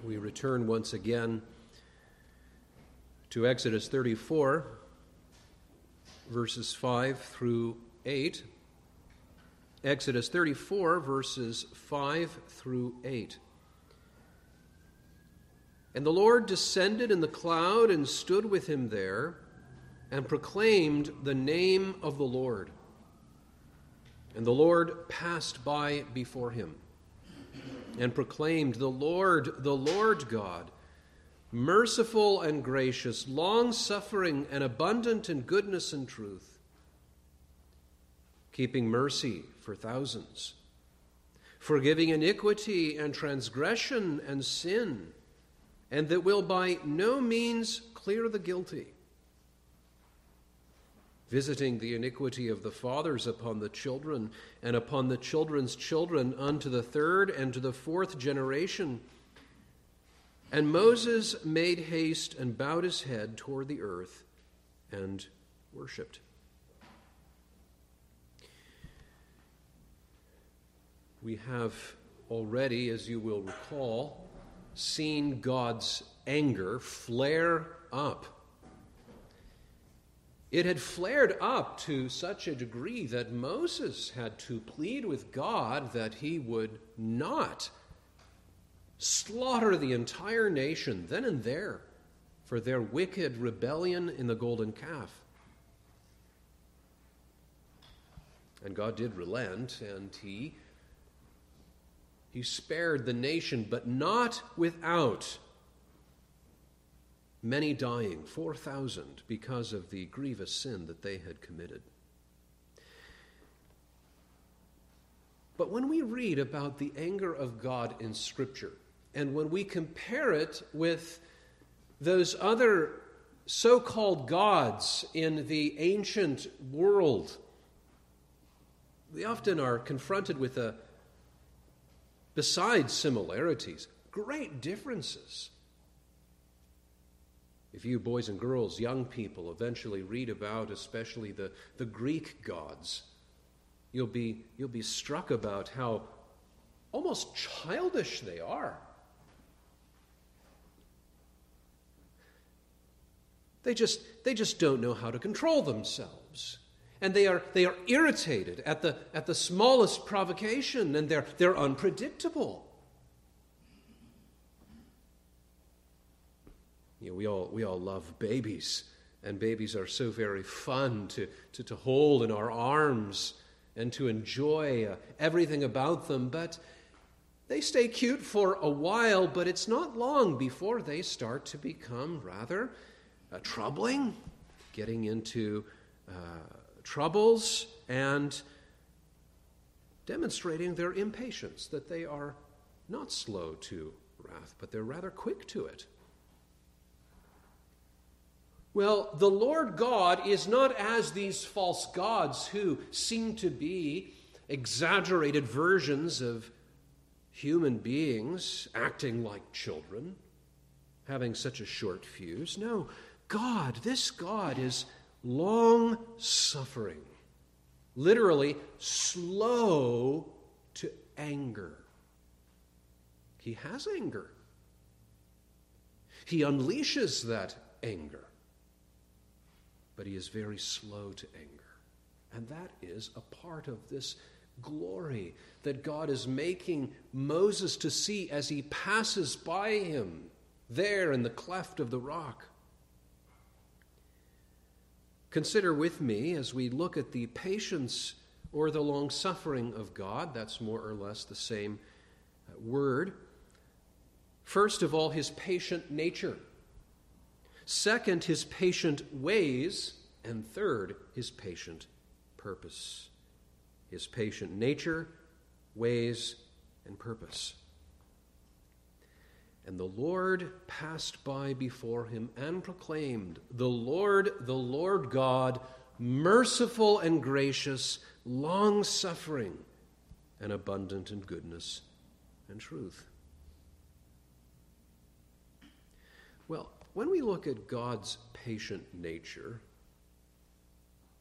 We return once again to Exodus 34, verses 5 through 8. Exodus 34, verses 5 through 8. And the Lord descended in the cloud and stood with him there and proclaimed the name of the Lord. And the Lord passed by before him and proclaimed, the Lord God, merciful and gracious, long-suffering and abundant in goodness and truth, keeping mercy for thousands, forgiving iniquity and transgression and sin, and that will by no means clear the guilty, visiting the iniquity of the fathers upon the children and upon the children's children unto the third and to the fourth generation. And Moses made haste and bowed his head toward the earth and worshipped. We have already, as you will recall, seen God's anger flare up. It had flared up to such a degree that Moses had to plead with God that he would not slaughter the entire nation then and there for their wicked rebellion in the golden calf. And God did relent, and he spared the nation, but not without many dying, 4,000, because of the grievous sin that they had committed. But when we read about the anger of God in Scripture, and when we compare it with those other so-called gods in the ancient world, we often are confronted with, besides similarities, great differences. If you boys and girls, young people, eventually read about especially the Greek gods, you'll be struck about how almost childish they are. They just don't know how to control themselves. And they are irritated at the smallest provocation, and they're unpredictable. You know, we all love babies, and babies are so very fun to hold in our arms and to enjoy everything about them. But they stay cute for a while, but it's not long before they start to become rather troubling, getting into troubles and demonstrating their impatience, that they are not slow to wrath, but they're rather quick to it. Well, the Lord God is not as these false gods who seem to be exaggerated versions of human beings acting like children, having such a short fuse. No, this God is long-suffering, literally slow to anger. He has anger. He unleashes that anger. But he is very slow to anger. And that is a part of this glory that God is making Moses to see as he passes by him there in the cleft of the rock. Consider with me as we look at the patience or the long-suffering of God. That's more or less the same word. First of all, his patient nature. Second, his patient ways. And third, his patient purpose. His patient nature, ways, and purpose. And the Lord passed by before him and proclaimed, the Lord God, merciful and gracious, long-suffering, and abundant in goodness and truth. Well, when we look at God's patient nature,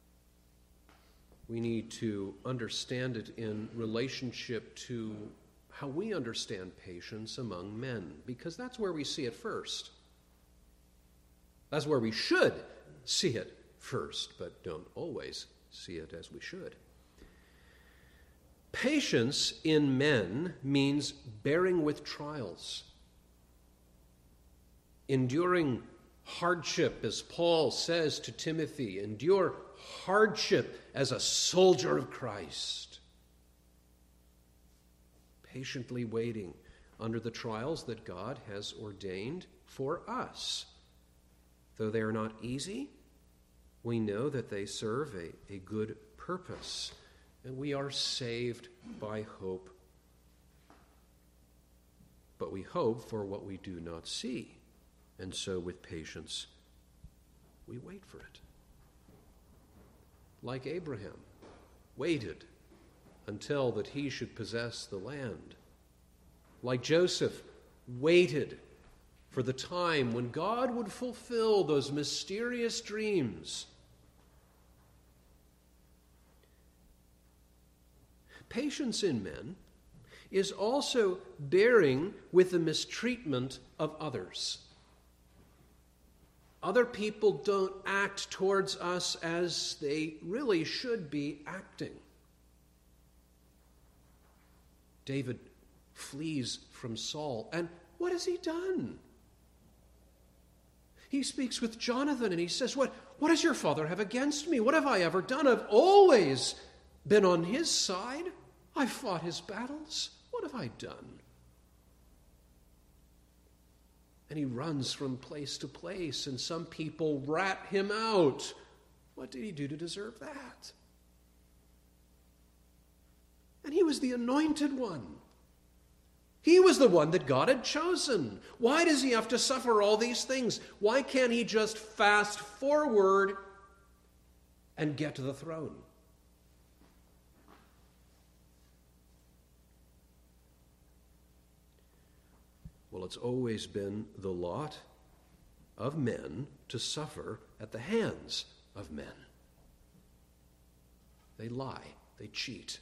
we need to understand it in relationship to how we understand patience among men, because that's where we see it first. That's where we should see it first, but don't always see it as we should. Patience in men means bearing with trials, enduring hardship, as Paul says to Timothy, endure hardship as a soldier of Christ. Patiently waiting under the trials that God has ordained for us. Though they are not easy, we know that they serve a good purpose, and we are saved by hope. But we hope for what we do not see, and so with patience, we wait for it. Like Abraham waited until that he should possess the land. Like Joseph waited for the time when God would fulfill those mysterious dreams. Patience in men is also bearing with the mistreatment of others. Other people don't act towards us as they really should be acting. David flees from Saul, and what has he done? He speaks with Jonathan and he says, What does your father have against me? What have I ever done? I've always been on his side. I've fought his battles. What have I done? And he runs from place to place, and some people rat him out. What did he do to deserve that? And he was the anointed one. He was the one that God had chosen. Why does he have to suffer all these things? Why can't he just fast forward and get to the throne? Well, it's always been the lot of men to suffer at the hands of men. They lie, they cheat.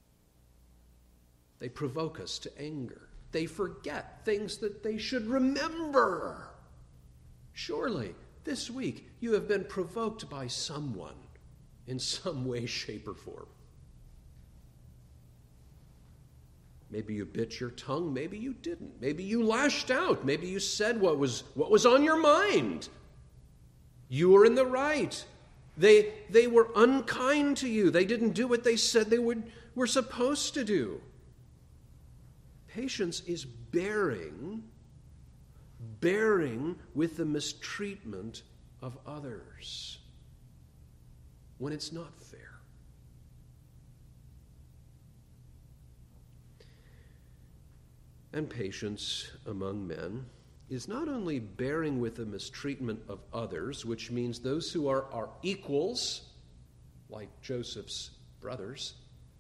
They provoke us to anger. They forget things that they should remember. Surely, this week, you have been provoked by someone in some way, shape, or form. Maybe you bit your tongue, maybe you didn't. Maybe you lashed out, maybe you said what was on your mind. You were in the right. They were unkind to you. They didn't do what they said they were supposed to do. Patience is bearing with the mistreatment of others when it's not fair. And patience among men is not only bearing with the mistreatment of others, which means those who are our equals, like Joseph's brothers,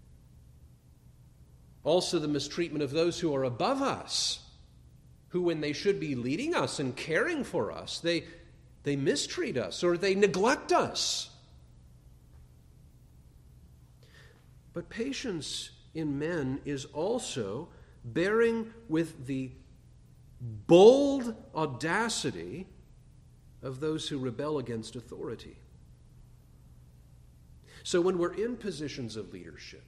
also the mistreatment of those who are above us, who when they should be leading us and caring for us, they mistreat us or they neglect us. But patience in men is also bearing with the bold audacity of those who rebel against authority. So when we're in positions of leadership,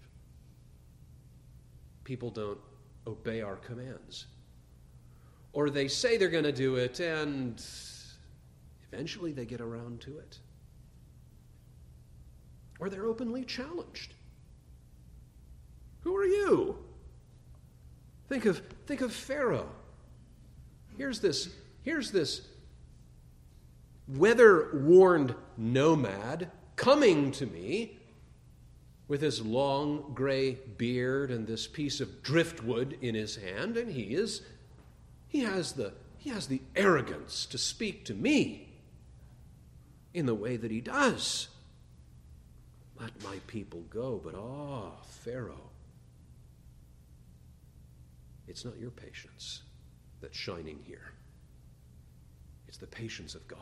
people don't obey our commands. Or they say they're going to do it, and eventually they get around to it. Or they're openly challenged. Who are you? Think of Pharaoh. Here's this weather-worn nomad coming to me with his long gray beard and this piece of driftwood in his hand, and he has the arrogance to speak to me in the way that he does. Let my people go, but Pharaoh, it's not your patience that's shining here. It's the patience of God.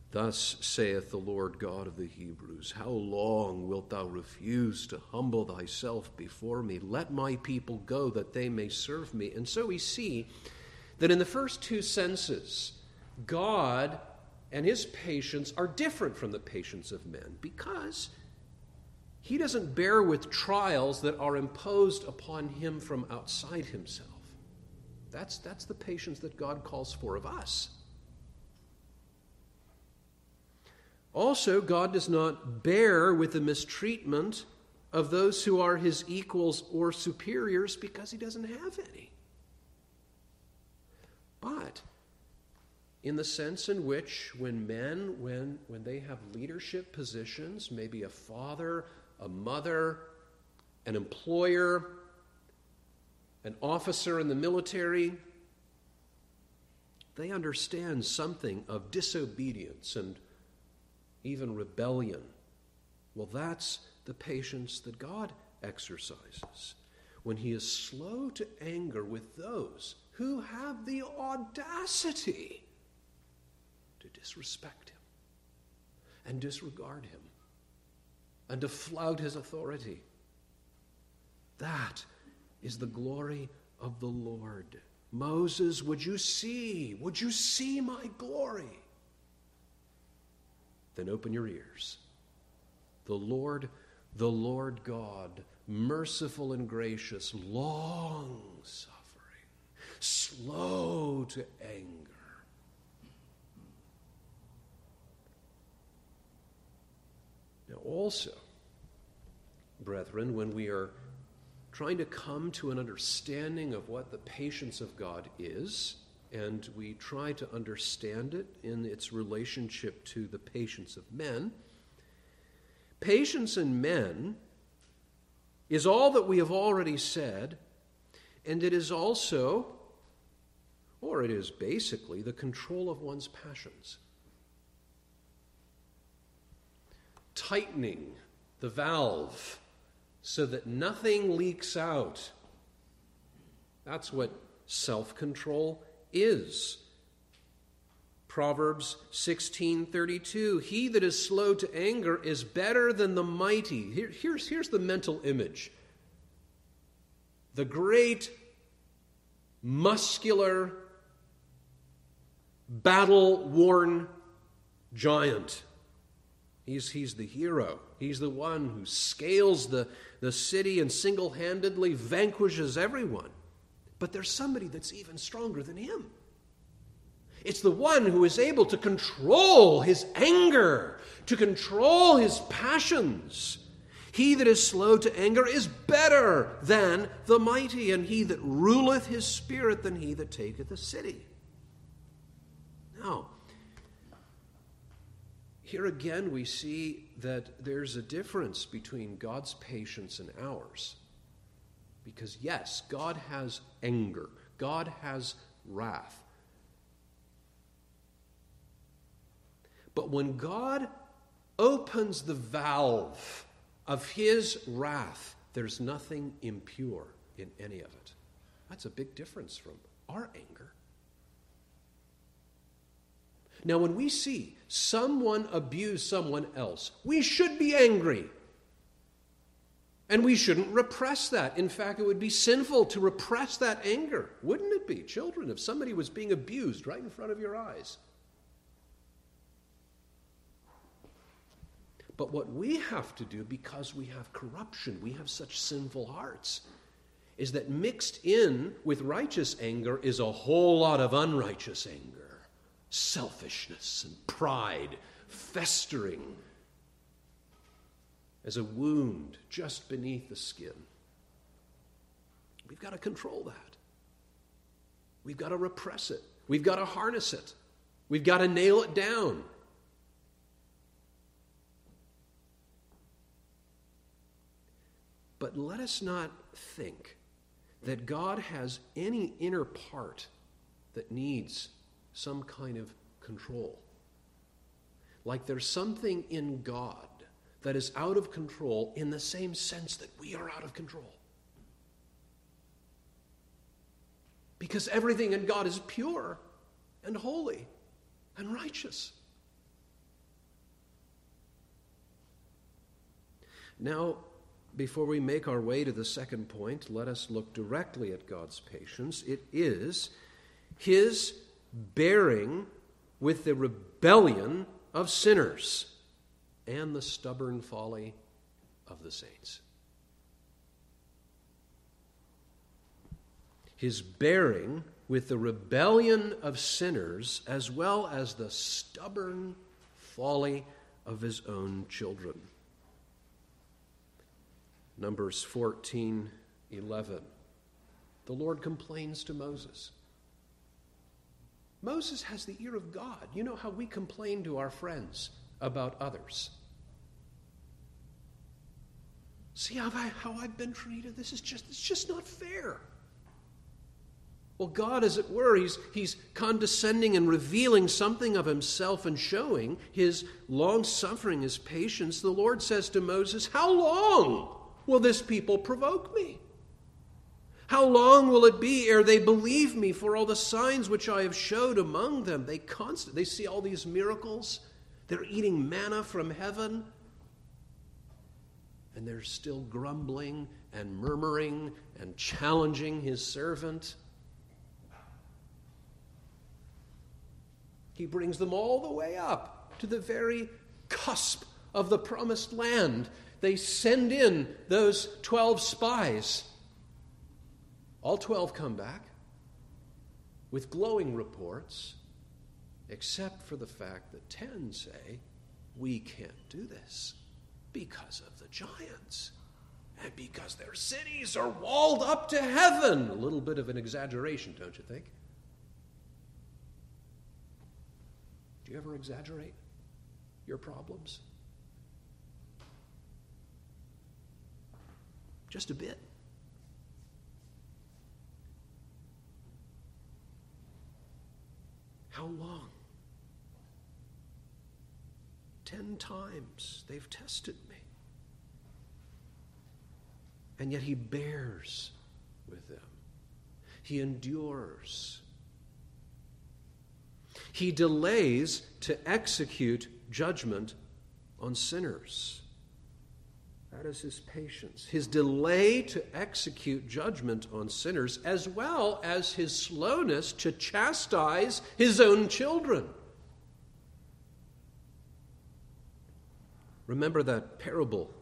Thus saith the Lord God of the Hebrews, how long wilt thou refuse to humble thyself before me? Let my people go that they may serve me. And so we see that in the first two senses, God and his patience are different from the patience of men because he doesn't bear with trials that are imposed upon him from outside himself. That's the patience that God calls for of us. Also, God does not bear with the mistreatment of those who are his equals or superiors because he doesn't have any. But in the sense in which when they have leadership positions, maybe a father, a mother, an employer, an officer in the military, they understand something of disobedience and even rebellion. Well, that's the patience that God exercises when he is slow to anger with those who have the audacity to disrespect him and disregard him and to flout his authority. That is the glory of the Lord. Moses, would you see my glory? Then open your ears. The Lord God, merciful and gracious, long-suffering, slow to anger. Now also, brethren, when we are trying to come to an understanding of what the patience of God is, and we try to understand it in its relationship to the patience of men, patience in men is all that we have already said, and it is also, or it is basically, the control of one's passions. Tightening the valve so that nothing leaks out. That's what self-control is. Proverbs 16:32, he that is slow to anger is better than the mighty. Here's the mental image. The great, muscular, battle-worn giant. He's the hero. He's the one who scales the city and single-handedly vanquishes everyone. But there's somebody that's even stronger than him. It's the one who is able to control his anger, to control his passions. He that is slow to anger is better than the mighty, and he that ruleth his spirit than he that taketh a city. Now, here again we see that there's a difference between God's patience and ours. Because yes, God has anger. God has wrath. But when God opens the valve of his wrath, there's nothing impure in any of it. That's a big difference from our anger. Now, when we see someone abuse someone else, we should be angry. And we shouldn't repress that. In fact, it would be sinful to repress that anger. Wouldn't it be, children, if somebody was being abused right in front of your eyes? But what we have to do, because we have corruption, we have such sinful hearts, is that mixed in with righteous anger is a whole lot of unrighteous anger. Selfishness and pride festering as a wound just beneath the skin. We've got to control that. We've got to repress it. We've got to harness it. We've got to nail it down. But let us not think that God has any inner part that needs some kind of control. Like there's something in God that is out of control in the same sense that we are out of control. Because everything in God is pure and holy and righteous. Now, before we make our way to the second point, let us look directly at God's patience. It is his bearing with the rebellion of sinners and the stubborn folly of the saints. His bearing with the rebellion of sinners as well as the stubborn folly of his own children. Numbers 14:11. The Lord complains to Moses. Moses has the ear of God. You know how we complain to our friends about others. See how I've been treated? It's just not fair. Well, God, as it were, he's condescending and revealing something of himself and showing his long-suffering, his patience. The Lord says to Moses, how long will this people provoke me? How long will it be ere they believe me for all the signs which I have showed among them? They see all these miracles. They're eating manna from heaven. And they're still grumbling and murmuring and challenging his servant. He brings them all the way up to the very cusp of the promised land. They send in those 12 spies. All 12 come back with glowing reports, except for the fact that 10 say, we can't do this because of the giants and because their cities are walled up to heaven. A little bit of an exaggeration, don't you think? Do you ever exaggerate your problems? Just a bit. How long? 10 times they've tested me. And yet he bears with them. He endures. He delays to execute judgment on sinners. That is his patience. His delay to execute judgment on sinners, as well as his slowness to chastise his own children. Remember that parable.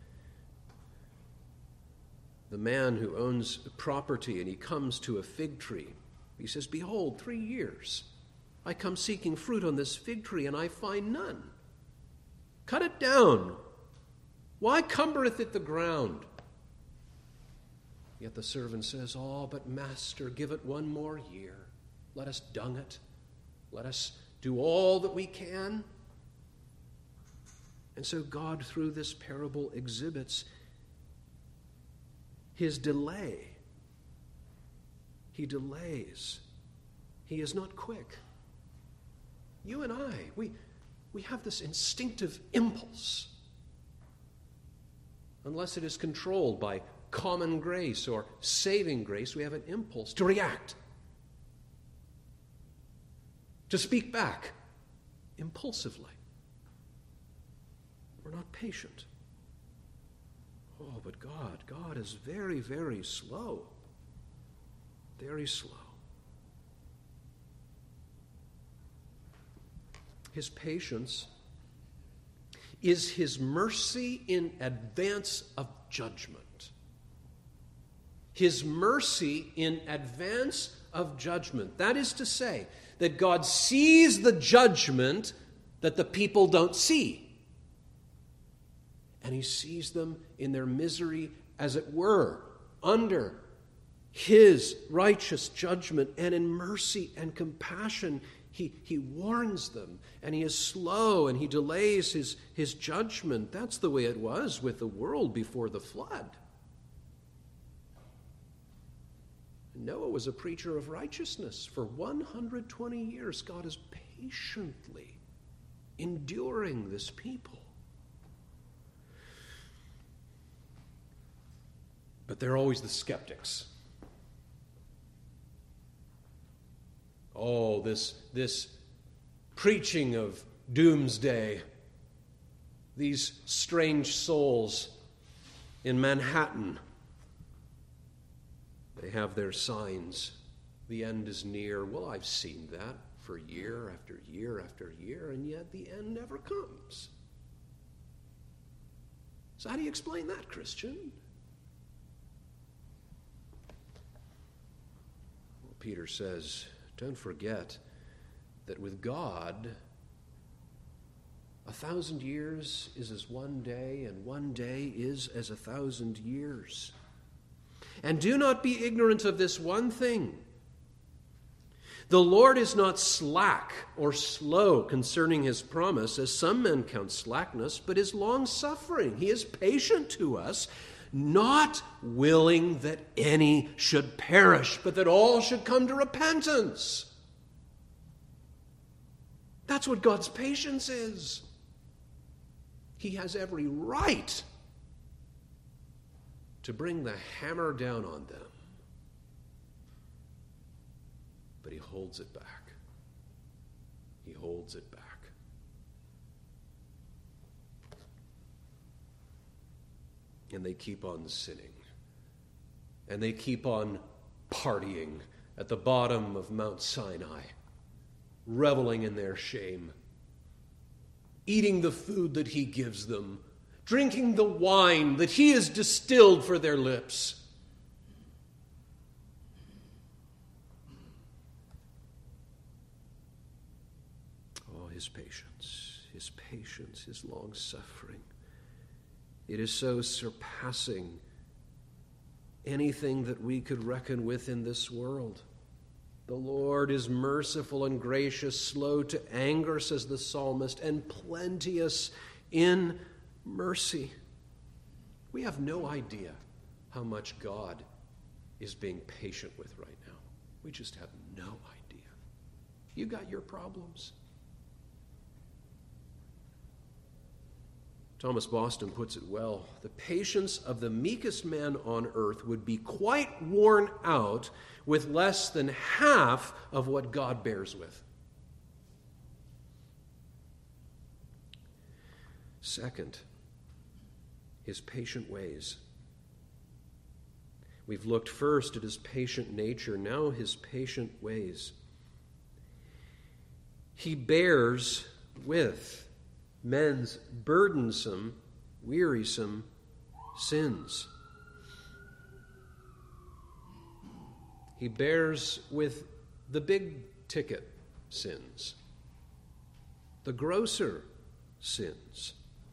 The man who owns property and he comes to a fig tree. He says, behold, 3 years I come seeking fruit on this fig tree, and I find none. Cut it down. Why cumbereth it the ground? Yet the servant says, oh, but master, give it 1 more year. Let us dung it. Let us do all that we can. And so God, through this parable, exhibits his delay. He delays. He is not quick. You and I, we have this instinctive impulse, unless it is controlled by common grace or saving grace, we have an impulse to react, to speak back impulsively. We're not patient. Oh, but God is very, very slow. Very slow. His patience is his mercy in advance of judgment. His mercy in advance of judgment. That is to say, that God sees the judgment that the people don't see. And he sees them in their misery, as it were, under his righteous judgment. And in mercy and compassion, he warns them, and he is slow, and he delays his judgment. That's the way it was with the world before the flood. Noah was a preacher of righteousness. For 120 years, God is patiently enduring this people. But there are always the skeptics. Oh, this preaching of doomsday, these strange souls In Manhattan, they have their signs. The end is near. Well, I've seen that for year after year after year, and yet the end never comes. So how do you explain that, Christian? Well, Peter says, don't forget that with God, 1,000 years is as one day, and one day is as 1,000 years. And do not be ignorant of this one thing. The Lord is not slack or slow concerning his promise, as some men count slackness, but is long-suffering. He is patient to us, not willing that any should perish, but that all should come to repentance. That's what God's patience is. He has every right to bring the hammer down on them. But he holds it back. He holds it back. And they keep on sinning. And they keep on partying at the bottom of Mount Sinai, reveling in their shame, eating the food that he gives them, drinking the wine that he has distilled for their lips. His patience, his long-suffering. It is so surpassing anything that we could reckon with in this world. The Lord is merciful and gracious, slow to anger, says the psalmist, and plenteous in mercy. We have no idea how much God is being patient with right now. We just have no idea. You got your problems. Thomas Boston puts it well. The patience of the meekest man on earth would be quite worn out with less than half of what God bears with. Second, his patient ways. We've looked first at his patient nature, now his patient ways. He bears with men's burdensome, wearisome sins. He bears with the big-ticket sins, the grosser sins.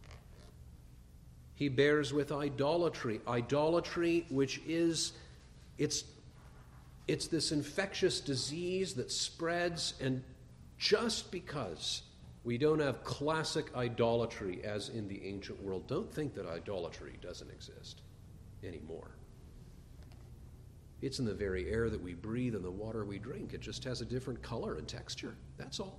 He bears with idolatry, which is, it's this infectious disease that spreads, and just because we don't have classic idolatry as in the ancient world, don't think that idolatry doesn't exist anymore. It's in the very air that we breathe and the water we drink. It just has a different color and texture. That's all.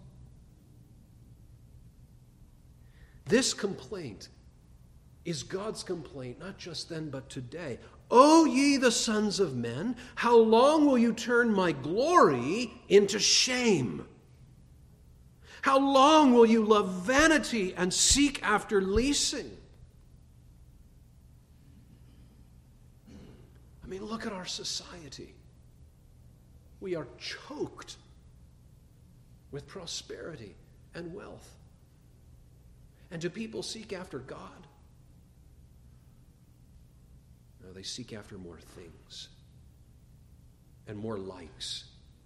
This complaint is God's complaint, not just then but today. O ye the sons of men, how long will you turn my glory into shame? How long will you love vanity and seek after leasing? I mean, look at our society. We are choked with prosperity and wealth. And do people seek after God? No, they seek after more things and more likes.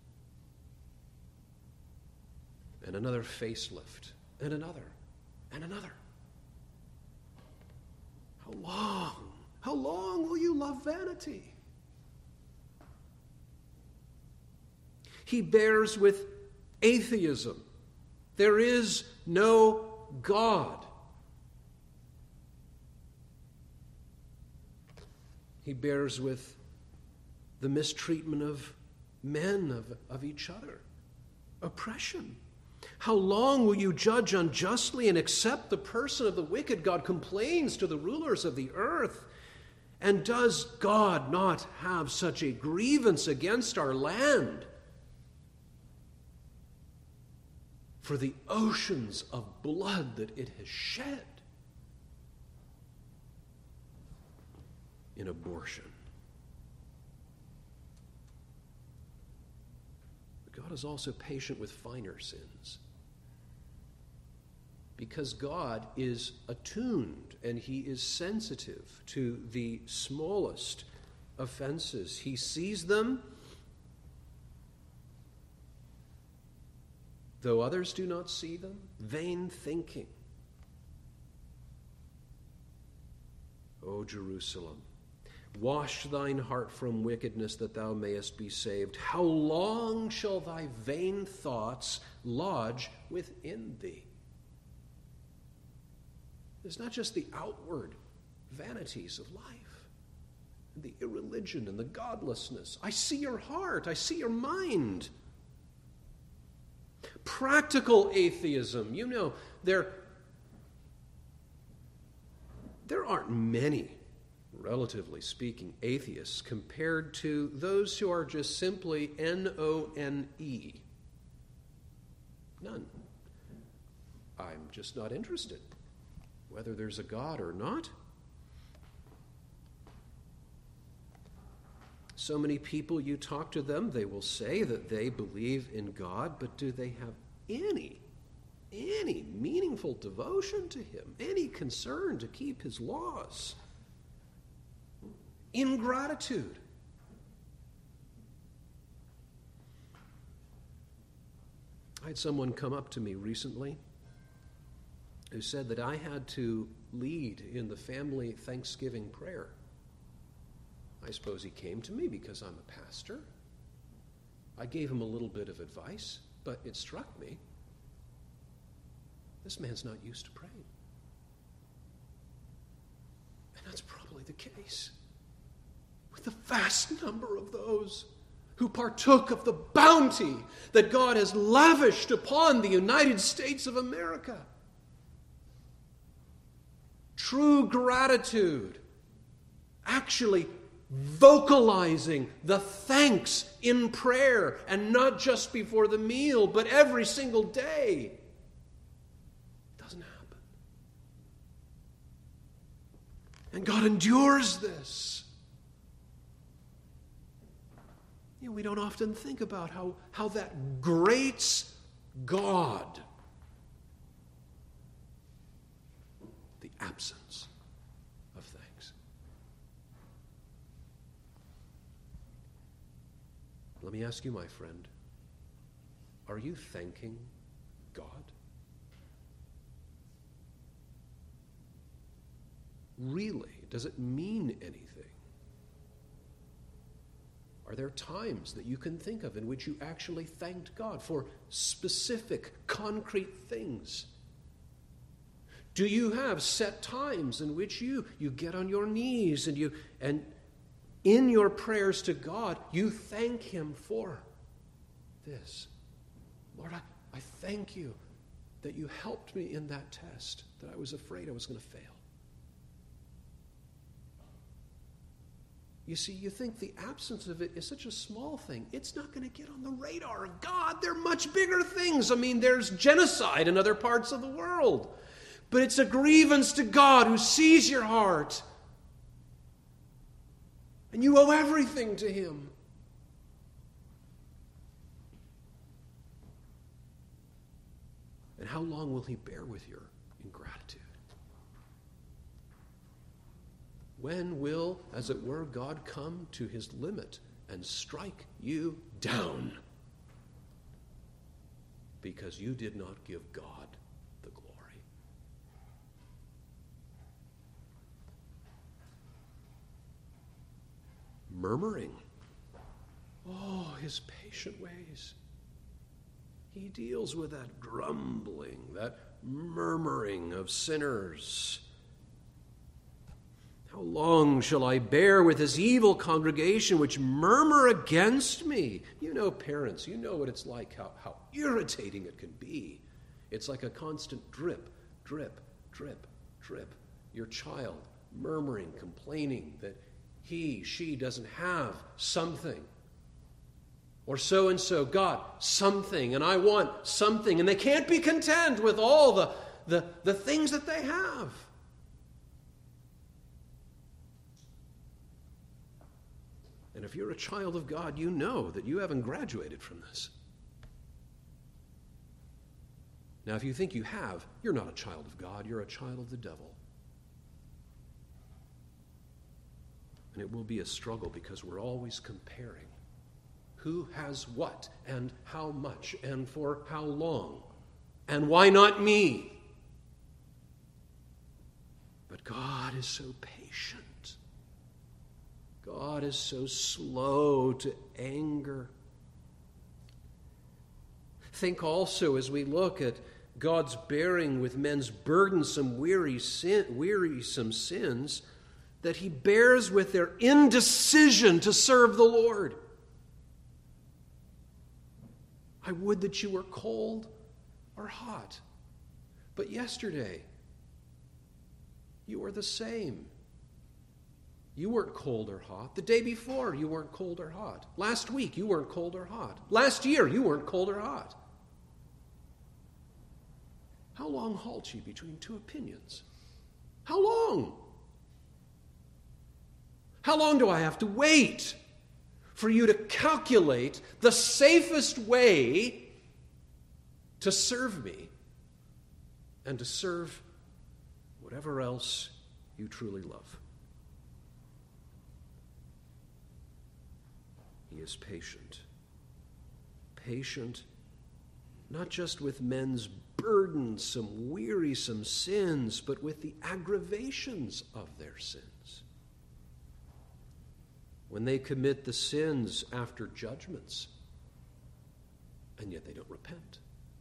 And another facelift, and another, and another. How long? How long will you love vanity? He bears with atheism. There is no God. He bears with the mistreatment of men, of each other, oppression. How long will you judge unjustly and accept the person of the wicked? God complains to the rulers of the earth. And does God not have such a grievance against our land? For the oceans of blood that it has shed. in abortion. But God is also patient with finer sins, because God is attuned and he is sensitive to the smallest offenses. He sees them, though others do not see them. Vain thinking. O Jerusalem, wash thine heart from wickedness, that thou mayest be saved. How long shall thy vain thoughts lodge within thee? It's not just the outward vanities of life, and the irreligion and the godlessness. I see your heart. I see your mind. Practical atheism. You know, there aren't many, relatively speaking, atheists compared to those who are just simply N-O-N-E. None. I'm just not interested, whether there's a God or not. So many people, you talk to them, they will say that they believe in God, but do they have any meaningful devotion to him, any concern to keep his laws? Ingratitude. I had someone come up to me recently who said that I had to lead in the family Thanksgiving prayer. I suppose he came to me because I'm a pastor. I gave him a little bit of advice, but it struck me, this man's not used to praying. And that's probably the case with the vast number of those who partook of the bounty that God has lavished upon the United States of America. True gratitude, actually vocalizing the thanks in prayer, and not just before the meal, but every single day. It doesn't happen. And God endures this. You know, we don't often think about how that grates God. The absence of thanks. Let me ask you, my friend, are you thanking God? Really? Does it mean anything? Are there times that you can think of in which you actually thanked God for specific, concrete things? Do you have set times in which you get on your knees and in your prayers to God, you thank him for this? Lord, I thank you that you helped me in that test that I was afraid I was going to fail. You see, you think the absence of it is such a small thing. It's not going to get on the radar of God. There are much bigger things. I mean, there's genocide in other parts of the world. But it's a grievance to God who sees your heart. And you owe everything to him. And how long will he bear with your ingratitude? When will, as it were, God come to his limit and strike you down? Because you did not give God the glory. Murmuring. Oh, his patient ways. He deals with that grumbling, that murmuring of sinners. How long shall I bear with this evil congregation which murmur against me? You know, parents, you know what it's like, how irritating it can be. It's like a constant drip, drip, drip, drip. Your child murmuring, complaining that she doesn't have something. Or so-and-so got something, and I want something. And they can't be content with all the things that they have. And if you're a child of God, you know that you haven't graduated from this. Now, if you think you have, you're not a child of God, you're a child of the devil. And it will be a struggle because we're always comparing who has what and how much and for how long and why not me. But God is so patient. God is so slow to anger. Think also, as we look at God's bearing with men's burdensome, wearisome sins, that he bears with their indecision to serve the Lord. I would that you were cold or hot. But yesterday, you were the same. You weren't cold or hot. The day before, you weren't cold or hot. Last week, you weren't cold or hot. Last year, you weren't cold or hot. How long halt ye between two opinions? How long? How long do I have to wait for you to calculate the safest way to serve me and to serve whatever else you truly love? He is patient. Patient, not just with men's burdensome, wearisome sins, but with the aggravations of their sins. When they commit the sins after judgments, and yet they don't repent.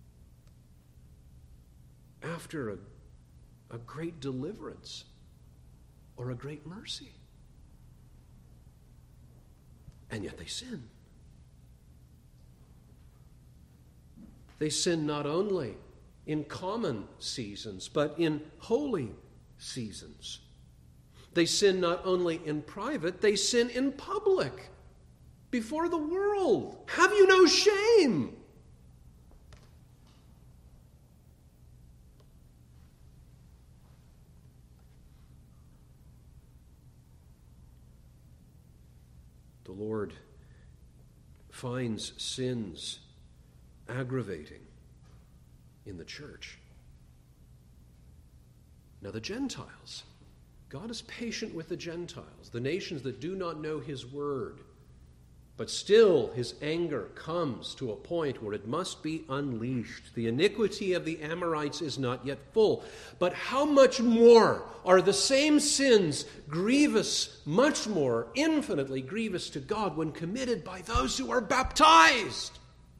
After a great deliverance or a great mercy, and yet they sin. They sin not only in common seasons, but in holy seasons. They sin not only in private, they sin in public, before the world. Have you no shame? The Lord finds sins aggravating in the church. Now, the Gentiles, God is patient with the Gentiles, the nations that do not know his word. But still, his anger comes to a point where it must be unleashed. The iniquity of the Amorites is not yet full. But how much more are the same sins grievous, much more, infinitely grievous to God when committed by those who are baptized?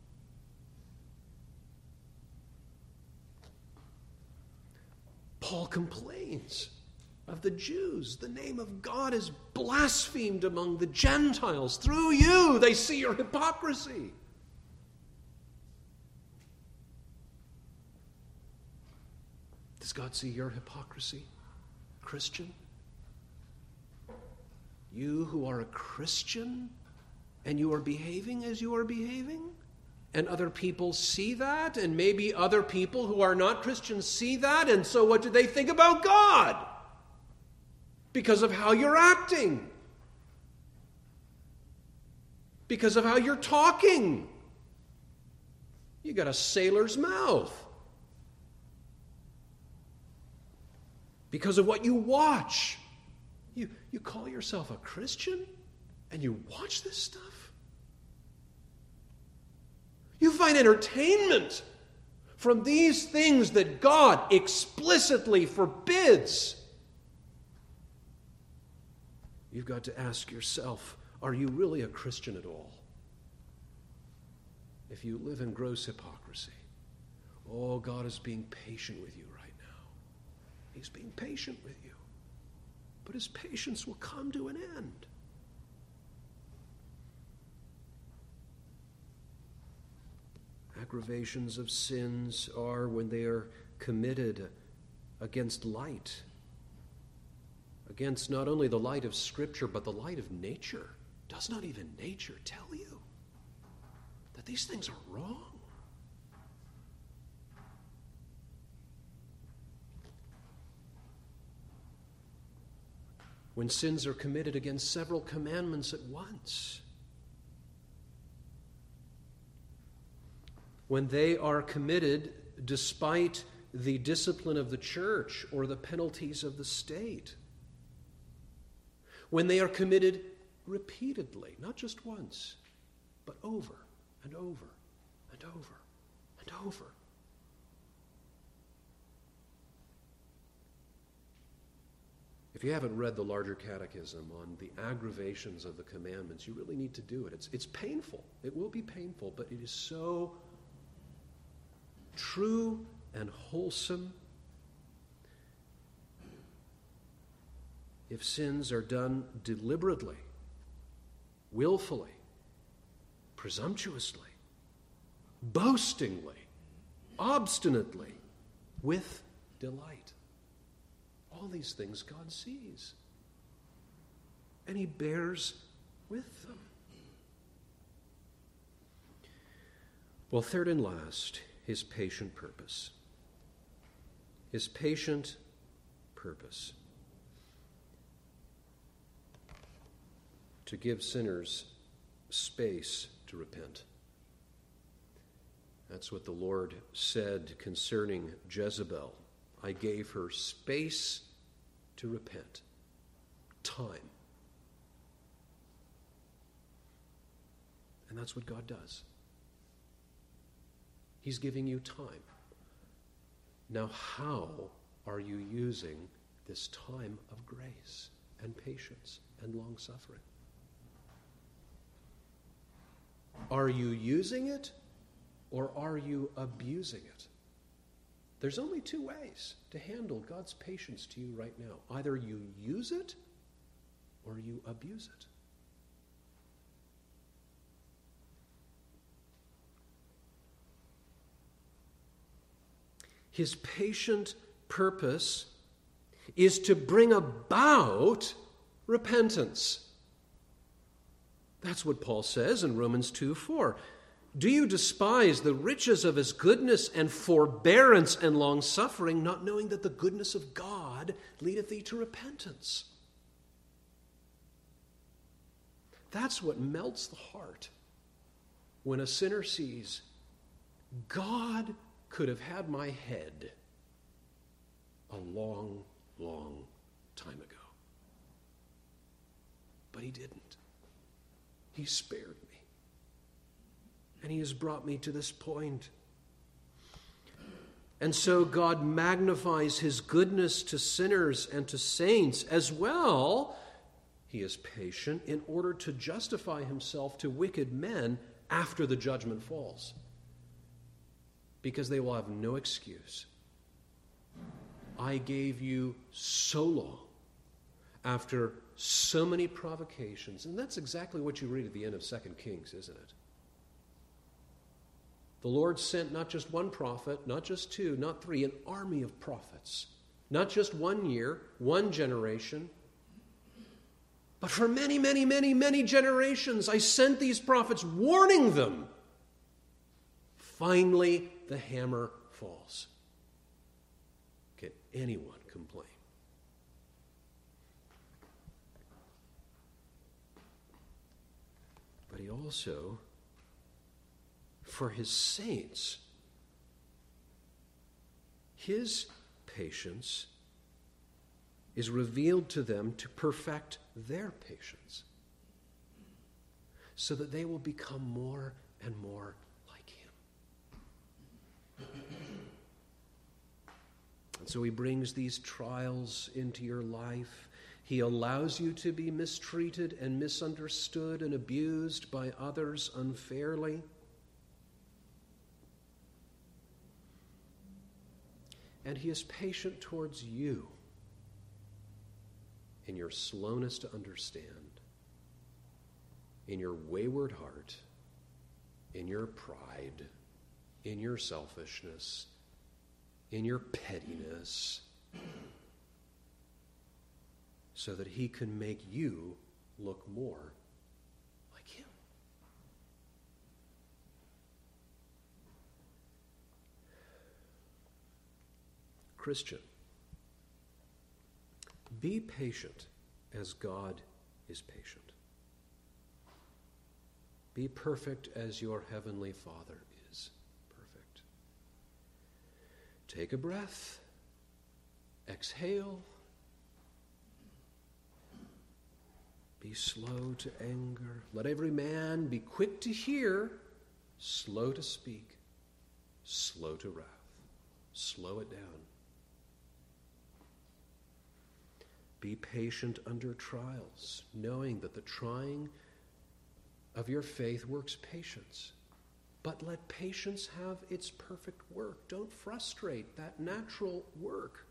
Paul complains of the Jews. The name of God is blasphemed among the Gentiles. Through you, they see your hypocrisy. Does God see your hypocrisy, Christian? You who are a Christian and you are behaving as you are behaving? And other people see that, and maybe other people who are not Christians see that, and so what do they think about God? Because of how you're acting. Because of how you're talking. You got a sailor's mouth. Because of what you watch. You call yourself a Christian and you watch this stuff? You find entertainment from these things that God explicitly forbids. You've got to ask yourself, are you really a Christian at all? If you live in gross hypocrisy, oh, God is being patient with you right now. He's being patient with you. But his patience will come to an end. Aggravations of sins are when they are committed against light. Against not only the light of Scripture, but the light of nature. Does not even nature tell you that these things are wrong? when sins are committed against several commandments at once, when they are committed despite the discipline of the church or the penalties of the state, when they are committed repeatedly, not just once, but over and over and over and over. If you haven't read the larger catechism on the aggravations of the commandments, you really need to do it. It's painful. It will be painful, but it is so true and wholesome. If sins are done deliberately, willfully, presumptuously, boastingly, obstinately, with delight. All these things God sees, and he bears with them. Well, third and last, his patient purpose. His patient purpose. To give sinners space to repent. That's what the Lord said concerning Jezebel. I gave her space to repent. Time. And that's what God does. He's giving you time. Now, how are you using this time of grace and patience and long-suffering? Are you using it, or are you abusing it? There's only two ways to handle God's patience to you right now. Either you use it, or you abuse it. His patient purpose is to bring about repentance. That's what Paul says in Romans 2:4. Do you despise the riches of his goodness and forbearance and long-suffering, not knowing that the goodness of God leadeth thee to repentance? That's what melts the heart when a sinner sees, God could have had my head a long, long time ago. But he didn't. He spared me. And he has brought me to this point. And so God magnifies his goodness to sinners and to saints as well. He is patient in order to justify himself to wicked men after the judgment falls, because they will have no excuse. I gave you so long after so many provocations. And that's exactly what you read at the end of 2 Kings, isn't it? The Lord sent not just one prophet, not just two, not three, an army of prophets. Not just 1 year, one generation, but for many, many, many, many generations, I sent these prophets warning them. Finally, the hammer falls. Can anyone complain? But he also, for his saints, his patience is revealed to them to perfect their patience, so that they will become more and more like him. And so he brings these trials into your life. He allows you to be mistreated and misunderstood and abused by others unfairly. And he is patient towards you in your slowness to understand, in your wayward heart, in your pride, in your selfishness, in your pettiness, so that he can make you look more like him. Christian, be patient as God is patient. Be perfect as your heavenly Father is perfect. Take a breath. Exhale. Be slow to anger. Let every man be quick to hear, slow to speak, slow to wrath. Slow it down. Be patient under trials, knowing that the trying of your faith works patience. But let patience have its perfect work. Don't frustrate that natural work.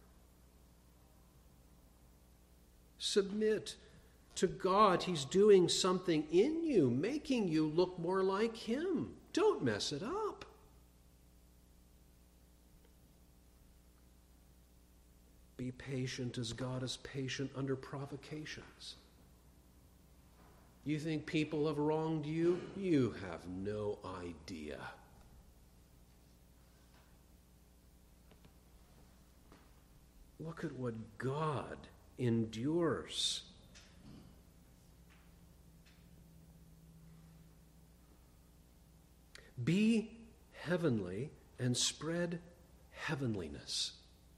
Submit to God. He's doing something in you, making you look more like Him. Don't mess it up. Be patient as God is patient under provocations. You think people have wronged you? You have no idea. Look at what God endures. Be heavenly and spread heavenliness.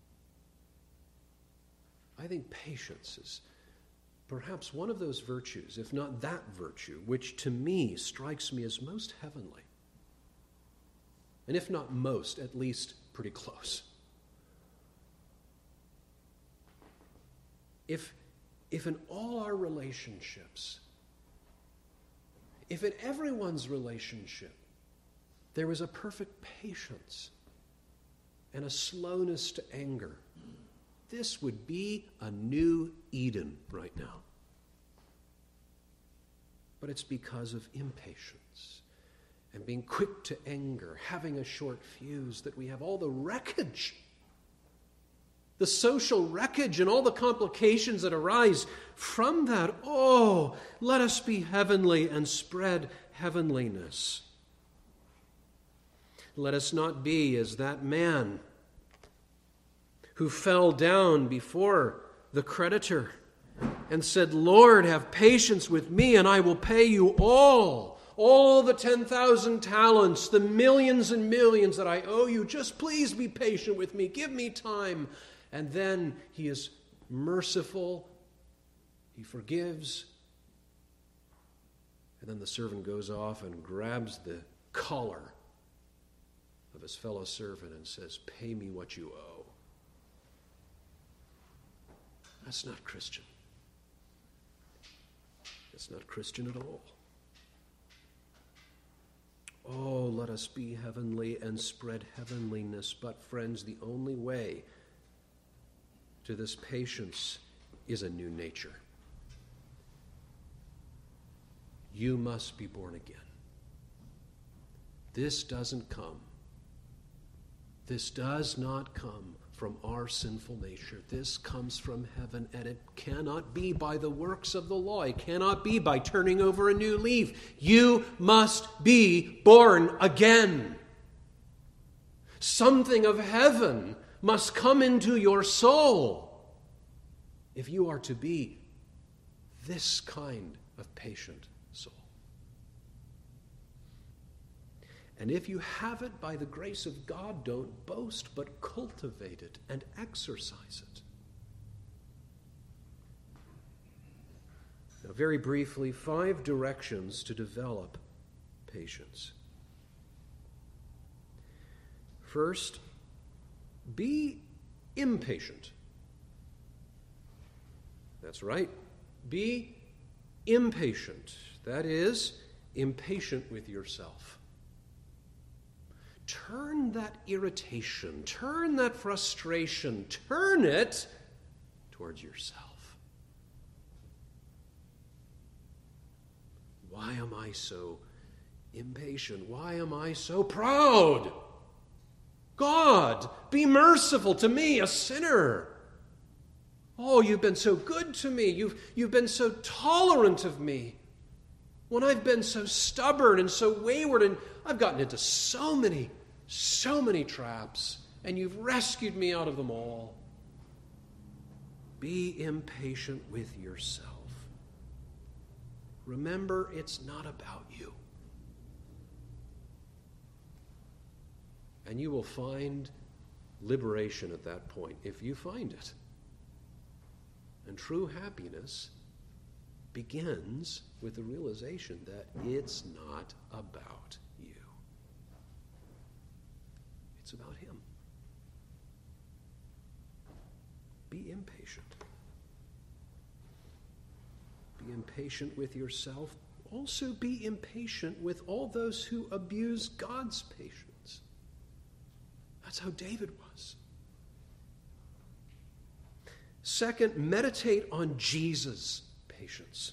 I think patience is perhaps one of those virtues, if not that virtue, which to me strikes me as most heavenly. And if not most, at least pretty close. If in all our relationships, if in everyone's relationship, there was a perfect patience and a slowness to anger, this would be a new Eden right now. But it's because of impatience and being quick to anger, having a short fuse, that we have all the wreckage, the social wreckage and all the complications that arise from that. Oh, let us be heavenly and spread heavenliness. Let us not be as that man who fell down before the creditor and said, Lord, have patience with me and I will pay you all the 10,000 talents, the millions and millions that I owe you. Just please be patient with me. Give me time. And then he is merciful. He forgives. And then the servant goes off and grabs the collar of his fellow servant and says, pay me what you owe. That's not Christian. It's not Christian at all. Oh, let us be heavenly and spread heavenliness. But friends, the only way to this patience is a new nature. You must be born again. This does not come from our sinful nature. This comes from heaven, and it cannot be by the works of the law. It cannot be by turning over a new leaf. You must be born again. Something of heaven must come into your soul if you are to be this kind of patient soul. And if you have it by the grace of God, don't boast, but cultivate it and exercise it. Now, very briefly, 5 directions to develop patience. First, be impatient. That's right. Be impatient. That is, impatient with yourself. Turn that irritation, turn that frustration, turn it towards yourself. Why am I so impatient? Why am I so proud? God, be merciful to me, a sinner. Oh, you've been so good to me. You've been so tolerant of me. When I've been so stubborn and so wayward, and I've gotten into so many traps, and you've rescued me out of them all. Be impatient with yourself. Remember, it's not about you. And you will find liberation at that point, if you find it. And true happiness begins with the realization that it's not about you. It's about Him. Be impatient. Be impatient with yourself. Also be impatient with all those who abuse God's patience. That's how David was. Second, meditate on Jesus' patience.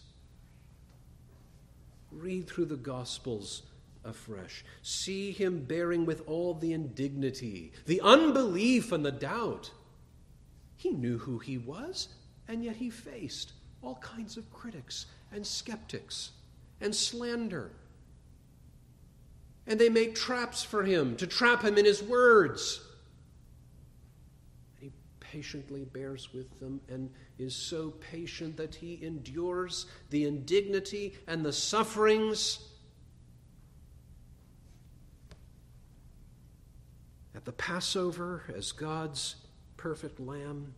Read through the Gospels afresh. See Him bearing with all the indignity, the unbelief, and the doubt. He knew who He was, and yet He faced all kinds of critics and skeptics and slander. And they made traps for Him to trap Him in His words. And He patiently bears with them and is so patient that He endures the indignity and the sufferings. At the Passover, as God's perfect Lamb,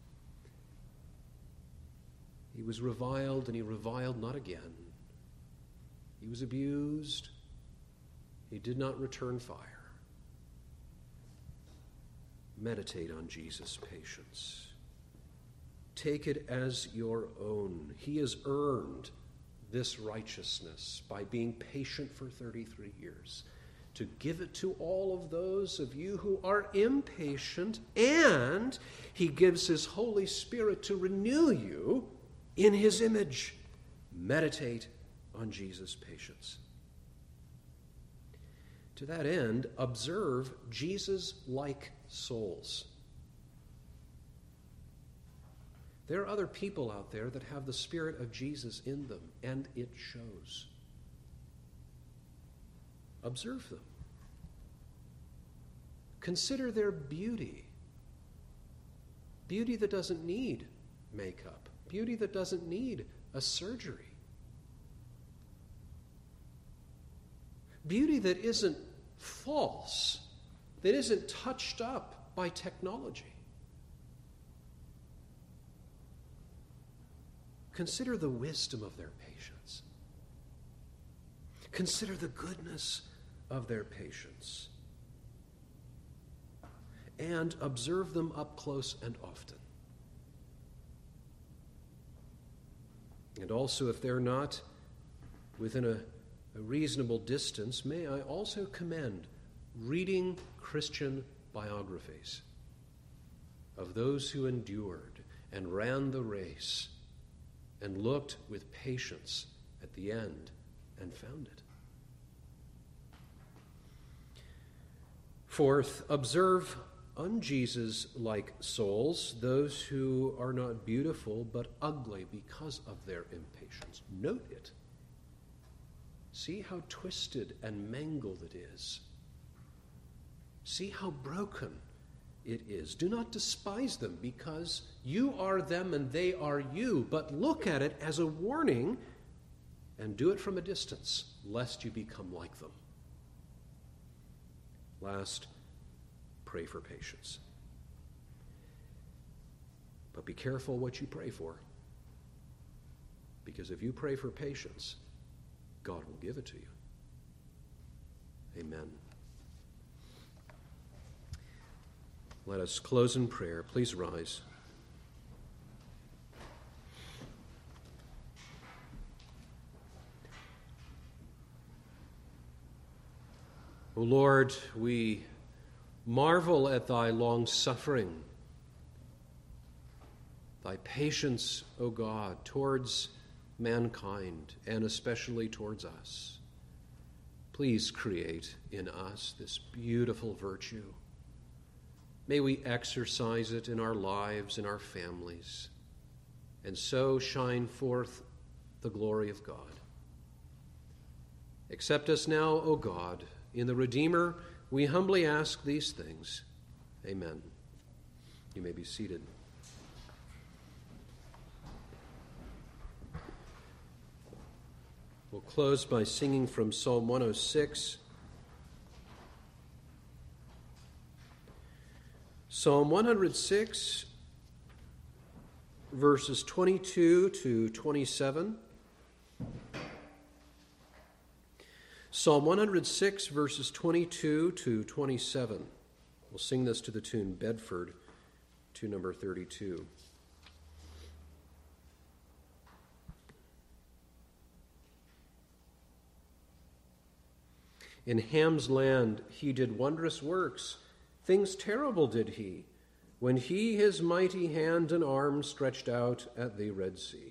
He was reviled, and He reviled not again. He was abused. He did not return fire. Meditate on Jesus' patience. Take it as your own. He has earned this righteousness by being patient for 33 years. To give it to all of those of you who are impatient, and He gives His Holy Spirit to renew you in His image. Meditate on Jesus' patience. To that end, observe Jesus-like souls. There are other people out there that have the Spirit of Jesus in them, and it shows. Observe them. Consider their beauty. Beauty that doesn't need makeup. Beauty that doesn't need a surgery. Beauty that isn't false, that isn't touched up by technology. Consider the wisdom of their patience. Consider the goodness of their patience. And observe them up close and often. And also, if they're not within a reasonable distance, may I also commend reading Christian biographies of those who endured and ran the race and looked with patience at the end and found it. Fourth, observe un-Jesus-like souls, those who are not beautiful but ugly because of their impatience. Note it. See how twisted and mangled it is. See how broken it is. Do not despise them, because you are them and they are you, but look at it as a warning and do it from a distance, lest you become like them. Last, pray for patience. But be careful what you pray for, because if you pray for patience, God will give it to you. Amen. Let us close in prayer. Please rise. O Lord, we marvel at Thy long-suffering, Thy patience, O God, towards mankind, and especially towards us. Please create in us this beautiful virtue. May we exercise it in our lives, in our families, and so shine forth the glory of God. Accept us now, O God. In the Redeemer, we humbly ask these things. Amen. You may be seated. We'll close by singing from Psalm 106. Psalm 106, verses 22 to 27. Psalm 106, verses 22 to 27. We'll sing this to the tune Bedford, to number 32. In Ham's land he did wondrous works. Things terrible did he, when he his mighty hand and arm stretched out at the Red Sea.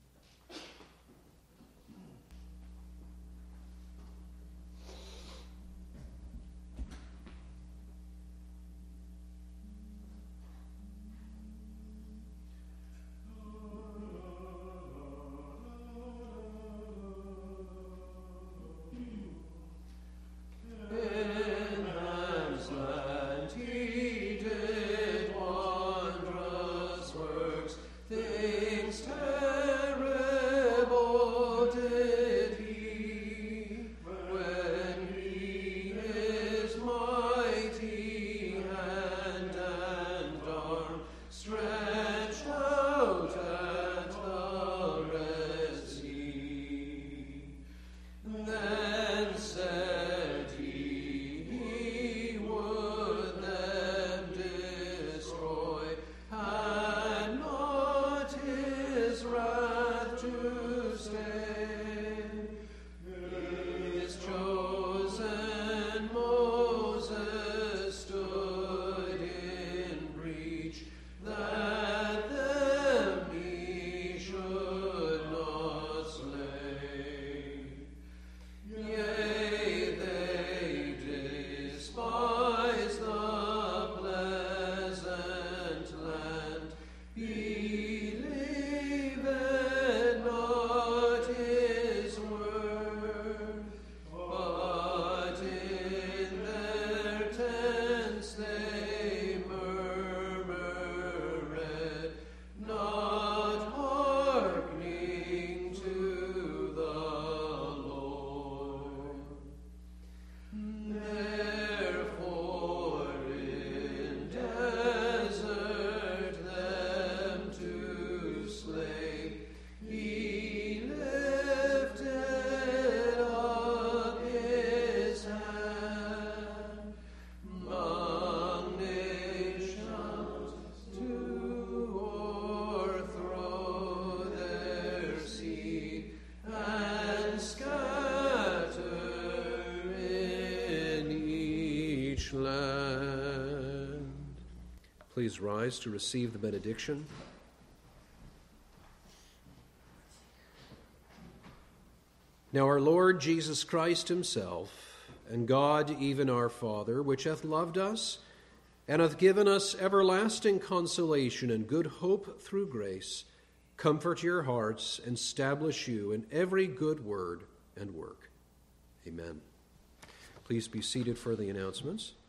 Please rise to receive the benediction. Now our Lord Jesus Christ himself, and God even our Father, which hath loved us, and hath given us everlasting consolation and good hope through grace, comfort your hearts and establish you in every good word and work. Amen. Please be seated for the announcements.